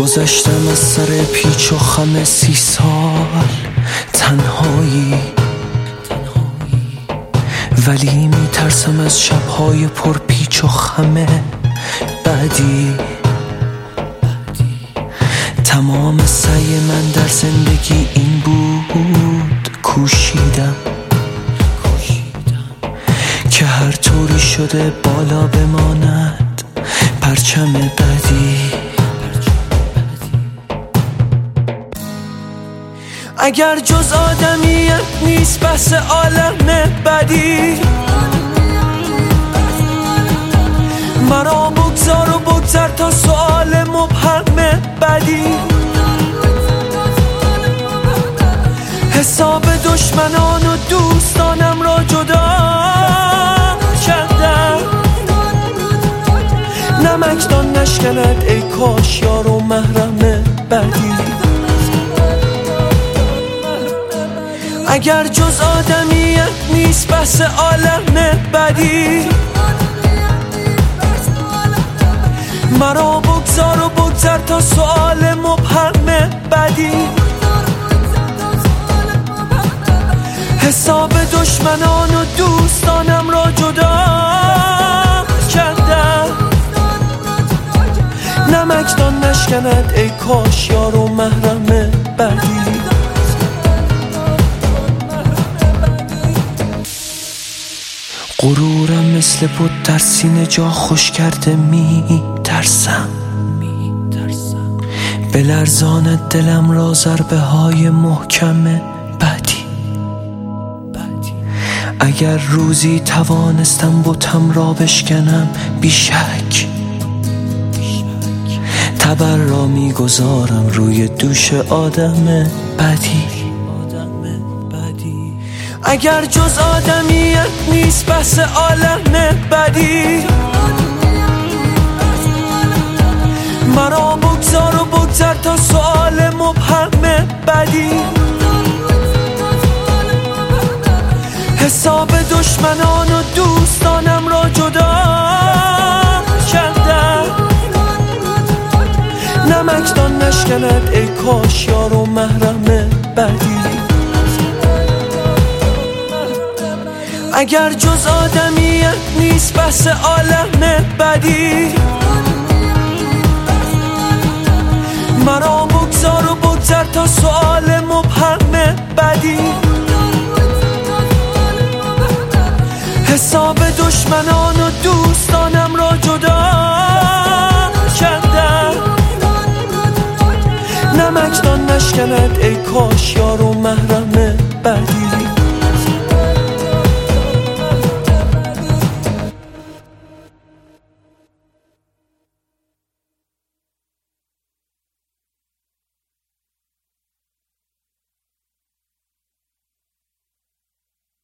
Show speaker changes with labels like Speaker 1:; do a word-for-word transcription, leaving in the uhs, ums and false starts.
Speaker 1: گذشتم از سر پیچ و خم سی سال تنهایی، ولی میترسم از شبهای پر پیچ و خم بعدی. تمام سعی من در زندگی این بود، کوشیدم که هر طوری شده بالا بماند پرچم بعدی. اگر جز آدمیت نیست بس عالم بدی، مرا بگذار و بگذر تا سؤال مبهم بدی. حساب دشمنان و دوستانم را جدا کردم، نمکدان نشکند ای کاش یار و محرم بدی. اگر جز آدمیت نیست بس عالم بدی، مرا بگذار و بگذر تا سؤال مبهم بدی. حساب دشمنان و دوستانم را جدا کردم، نمکدان نشکند ای کاش یار و محرم بدی. غرورم مثل بود در سینه جا خوش کرده، می ترسم بلرزاند دلم را ضربه های محکم بعدی. اگر روزی توانستم بتم را بشکنم بیشک، تبر را می گذارم روی دوش آدم بعدی. اگر جز آدمیت نیست بس عالم بدی، مرا بگذار و بگذر تا سؤال مبهم بدی. حساب دشمنان و دوستانم را جدا کردم، نمکدان نشکند ای کاش یار و محرم بدی. اگر جز آدمیت نیست بس عالم بدی، مرا بگذار و بگذر تا سؤال مبهم بدی. حساب دشمنان و دوستانم را جدا کردم، نمکدان نشکند ای کاش یار